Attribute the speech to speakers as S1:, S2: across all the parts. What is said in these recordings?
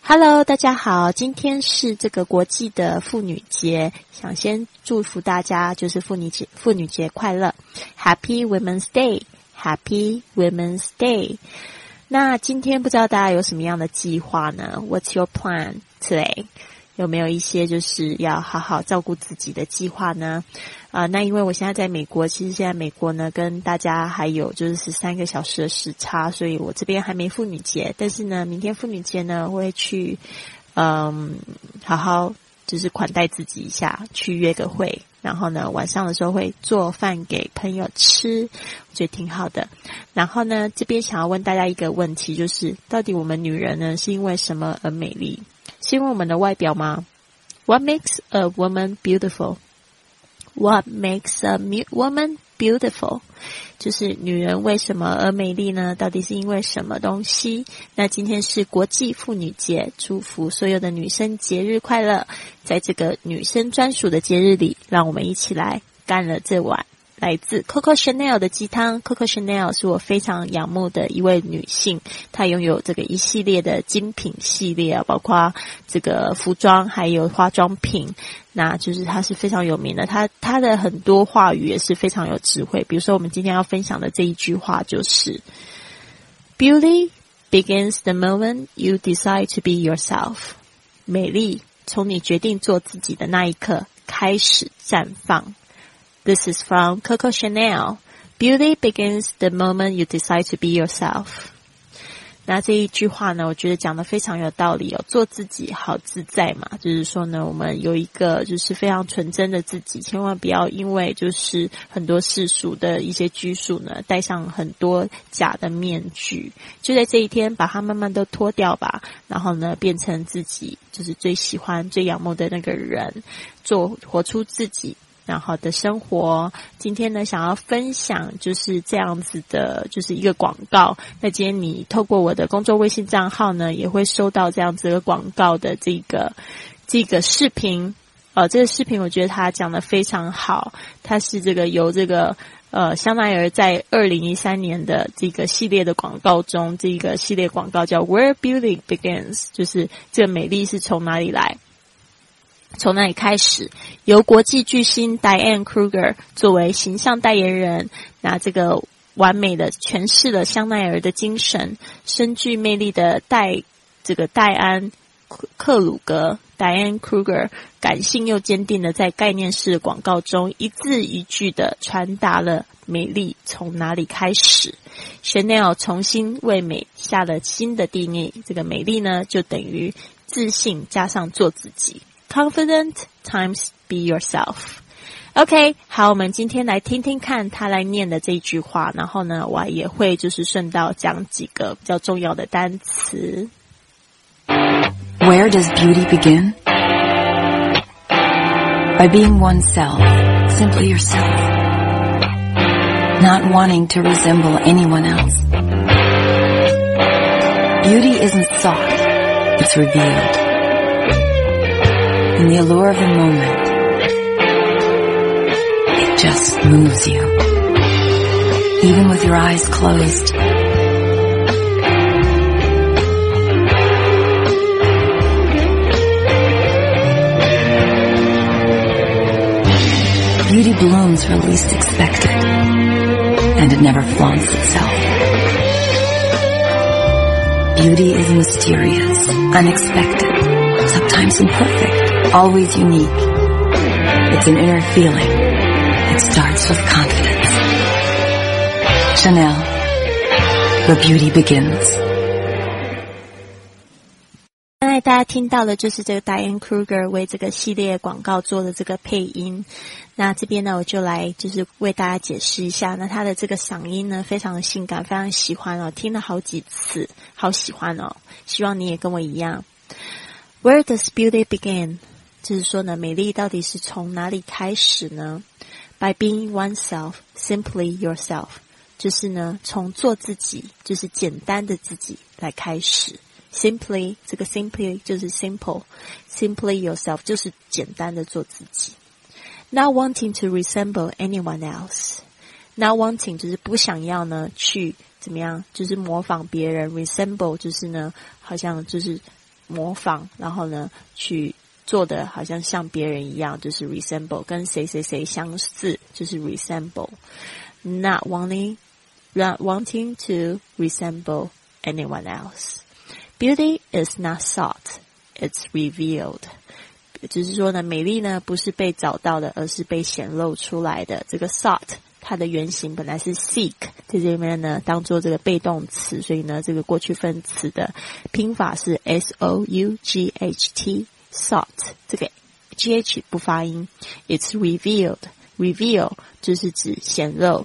S1: Hello， 大家好，今天是这个国际的妇女节，想先祝福大家就是妇女节快乐 ，Happy Women's Day，Happy Women's Day。那今天不知道大家有什么样的计划呢 ？What's your plan today？ 有没有一些就是要好好照顾自己的计划呢？那因为我现在在美国，其实现在美国呢跟大家还有就是13个小时的时差，所以我这边还没妇女节，但是呢，明天妇女节呢，我会去好好就是款待自己一下，去约个会，然后呢晚上的时候会做饭给朋友吃，我觉得挺好的。然后呢，这边想要问大家一个问题，就是到底我们女人呢是因为什么而美丽？是因为我们的外表吗？ What makes a woman beautiful?What makes a woman beautiful? 就是女人为什么而美丽呢？到底是因为什么东西？那今天是国际妇女节，祝福所有的女生节日快乐。在这个女生专属的节日里，让我们一起来干了这碗来自 Coco Chanel 的鸡汤。 Coco Chanel 是我非常仰慕的一位女性，她拥有这个一系列的精品系列啊，包括这个服装还有化妆品，那就是她是非常有名的，她的很多话语也是非常有智慧。比如说我们今天要分享的这一句话就是 Beauty begins the moment you decide to be yourself. 美丽从你决定做自己的那一刻开始绽放。This is from Coco Chanel. Beauty begins the moment you decide to be yourself. 那这一句话呢，我觉得讲得非常有道理哦。做自己好自在嘛，就是说呢，我们有一个就是非常纯真的自己，千万不要因为就是很多世俗的一些拘束呢，戴上很多假的面具。就在这一天，把它慢慢都脱掉吧，然后呢，变成自己就是最喜欢、最仰慕的那个人，活出自己。然后的生活，今天呢想要分享就是这样子的，就是一个广告。那今天你透过我的工作微信账号呢，也会收到这样子的广告的这个视频。这个视频我觉得他讲得非常好，它是这个由这个香奈儿在2013年的这个系列的广告中，这个系列广告叫 Where Beauty Begins， 就是这个美丽是从哪里来。从那里开始，由国际巨星 Diane Kruger 作为形象代言人，那这个完美的诠释了香奈儿的精神，深具魅力的戴安克鲁格 Diane Kruger 感性又坚定的在概念式广告中一字一句的传达了美丽从哪里开始。Chanel 重新为美下了新的定义，这个美丽呢就等于自信加上做自己。Confident times be yourself. OK， 好，我们今天来听听看他来念的这一句话，然后呢，我也会就是顺道讲几个比较重要的单词。
S2: Where does beauty begin? By being oneself, simply yourself. Not wanting to resemble anyone else. Beauty isn't sought, it's revealed.In the allure of the moment, it just moves you. Even with your eyes closed. Beauty blooms where least expected, and it never flaunts itself. Beauty is mysterious, unexpected.Sometimes imperfect, always unique. It's an inner feeling. It starts with confidence. Chanel, where beauty begins.
S1: 刚才大家听到的就是这个 Diane Kruger 为这个系列广告做的这个配音。那这边呢，我就来就是为大家解释一下。那她的这个嗓音呢，非常的性感，非常喜欢哦，听了好几次，好喜欢哦。希望你也跟我一样。Where does beauty begin? 就是说呢，美丽到底是从哪里开始呢？ By being oneself, simply yourself. 就是呢，从做自己，就是简单的自己来开始。Simply, 这个 simply 就是 simple. Simply yourself 就是简单的做自己。Not wanting to resemble anyone else. Not wanting 就是不想要呢去怎么样，就是模仿别人。Resemble 就是呢，好像就是模仿，然后呢去做的好像像别人一样，就是 resemble， 跟谁谁谁相似，就是 resemble。 Not wanting to resemble anyone else. Beauty is not sought, it's revealed. 就是说呢，美丽呢不是被找到的，而是被显露出来的。这个 sought 它的原型本来是 seek， 在这边呢当做这个被动词，所以呢这个过去分词的拼法是 S-O-U-G-H-T sought， 这个 G-H 不发音。 It's revealed， reveal 就是指显露。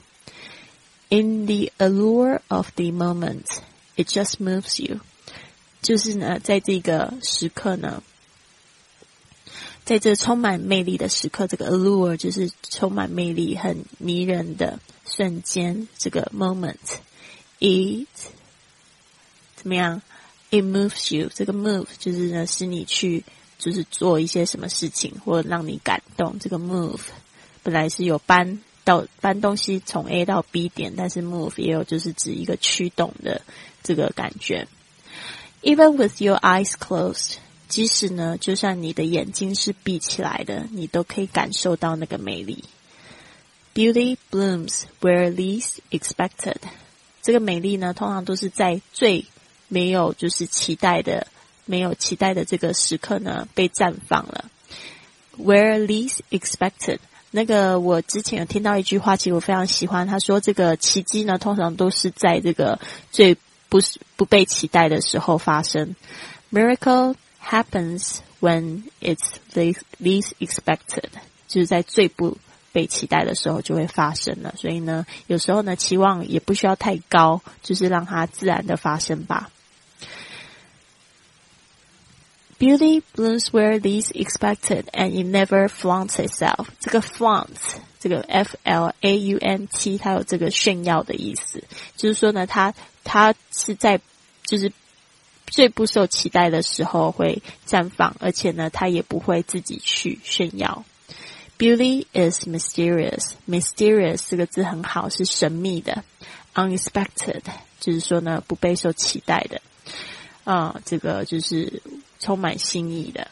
S1: In the allure of the moment, it just moves you， 就是呢在这个时刻呢，在这充满魅力的时刻，这个 allure 就是充满魅力很迷人的瞬间，这个 moment it 怎么样 it moves you， 这个 move 就是呢使你去就是做一些什么事情或让你感动，这个 move 本来是有搬东西从 A 到 B 点，但是 move 也有就是指一个驱动的这个感觉。 Even with your eyes closed，即使呢就算你的眼睛是闭起来的，你都可以感受到那个美丽。 Beauty blooms where least expected， 这个美丽呢通常都是在最没有就是期待的这个时刻呢被绽放了。 Where least expected， 那个我之前有听到一句话，其实我非常喜欢，他说这个奇迹呢通常都是在这个最不被期待的时候发生。 Miracle happens when it's least expected， 就是在最不被期待的时候就会发生了。所以呢有时候呢期望也不需要太高，就是让它自然的发生吧。Beauty blooms where least expected and it never flaunts itself。 这个 flaunt， 这个 F-L-A-U-N-T 它有这个炫耀的意思，就是说呢它是在就是最不受期待的时候会绽放，而且呢它也不会自己去炫耀。 Beauty is mysterious， mysterious 这个字很好，是神秘的。 Unexpected 就是说呢不被受期待的，这个就是充满新意的。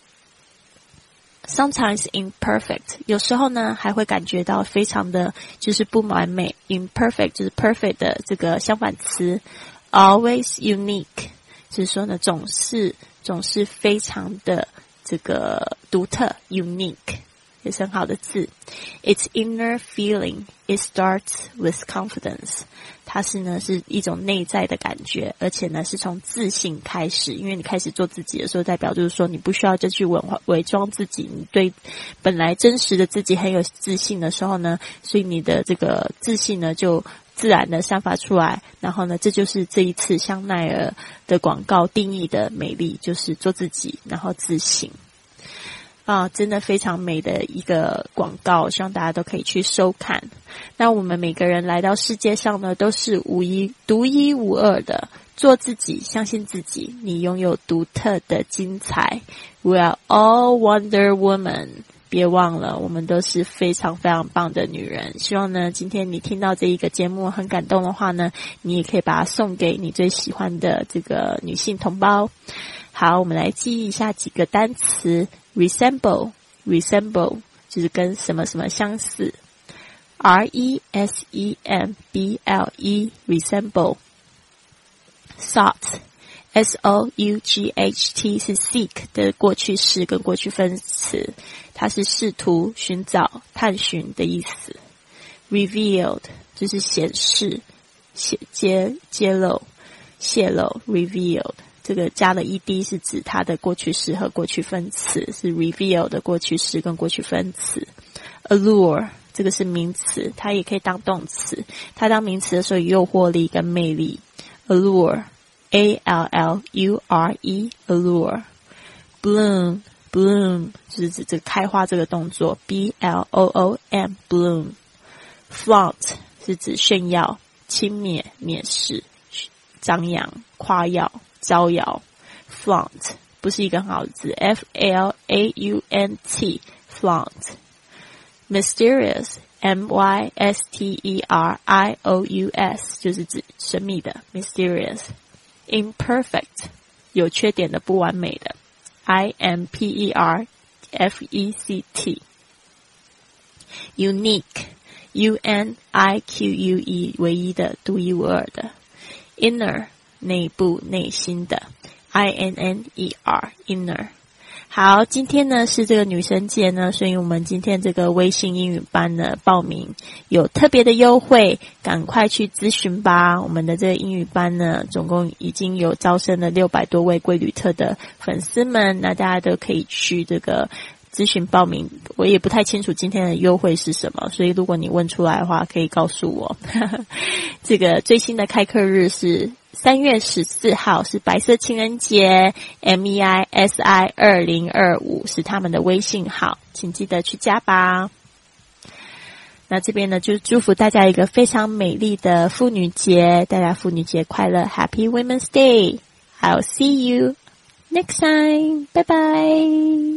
S1: Sometimes imperfect， 有时候呢还会感觉到非常的就是不完美。 Imperfect 就是 perfect 的这个相反词。 Always unique，就是说呢总是非常的这个独特 unique， 也是很好的字。 It's inner feeling, it starts with confidence， 它是一种内在的感觉，而且呢是从自信开始，因为你开始做自己的时候，代表就是说你不需要就去伪装自己，你对本来真实的自己很有自信的时候呢，所以你的这个自信呢就自然的散发出来。然后呢这就是这一次香奈儿的广告定义的美丽，就是做自己然后自信。真的非常美的一个广告，希望大家都可以去收看。那我们每个人来到世界上呢都是独一无二的，做自己，相信自己，你拥有独特的精彩。 We are all Wonder Woman， 别忘了我们都是非常非常棒的女人。希望呢今天你听到这一个节目很感动的话呢，你也可以把它送给你最喜欢的这个女性同胞。好，我们来记忆一下几个单词。 Resemble 就是跟什么什么相似。 R-E-S-E-M-B-L-E resemble。 Sought S-O-U-G-H-T 是 seek 的过去式跟过去分词，它是试图、寻找、探寻的意思。 Revealed 就是显示、揭露、泄露 Revealed，这个加了 ed 是指它的过去式和过去分词，是 reveal 的过去式跟过去分词。 Allure 这个是名词，它也可以当动词，它当名词的时候有诱惑力跟魅力。 Allure A-L-L-U-R-E Allure。 Bloom 就是指这个开花这个动作 B-L-O-O-M Bloom。 Flaunt 是指炫耀、轻蔑、蔑视、张扬、夸耀、招摇。 Flaunt 不是一个很好的字 F-L-A-U-N-T Flaunt。 Mysterious M-Y-S-T-E-R-I-O-U-S 就是指神秘的 Mysterious。 Imperfect 有缺点的，不完美的 imperfect unique unique 唯一的，独一无二的 inner 内部内心的 inner inner。好，今天呢是这个女生节呢，所以我们今天这个微信英语班呢报名有特别的优惠，赶快去咨询吧。我们的这个英语班呢总共已经有招生了600多位贵旅特的粉丝们，那大家都可以去这个咨询报名。我也不太清楚今天的优惠是什么，所以如果你问出来的话可以告诉我。这个最新的开课日是3月14号，是白色情人节 MEISI2025 是他们的微信号，请记得去加吧。那这边呢就祝福大家一个非常美丽的妇女节，大家妇女节快乐 Happy Women's Day. I'll see you next time. Bye bye.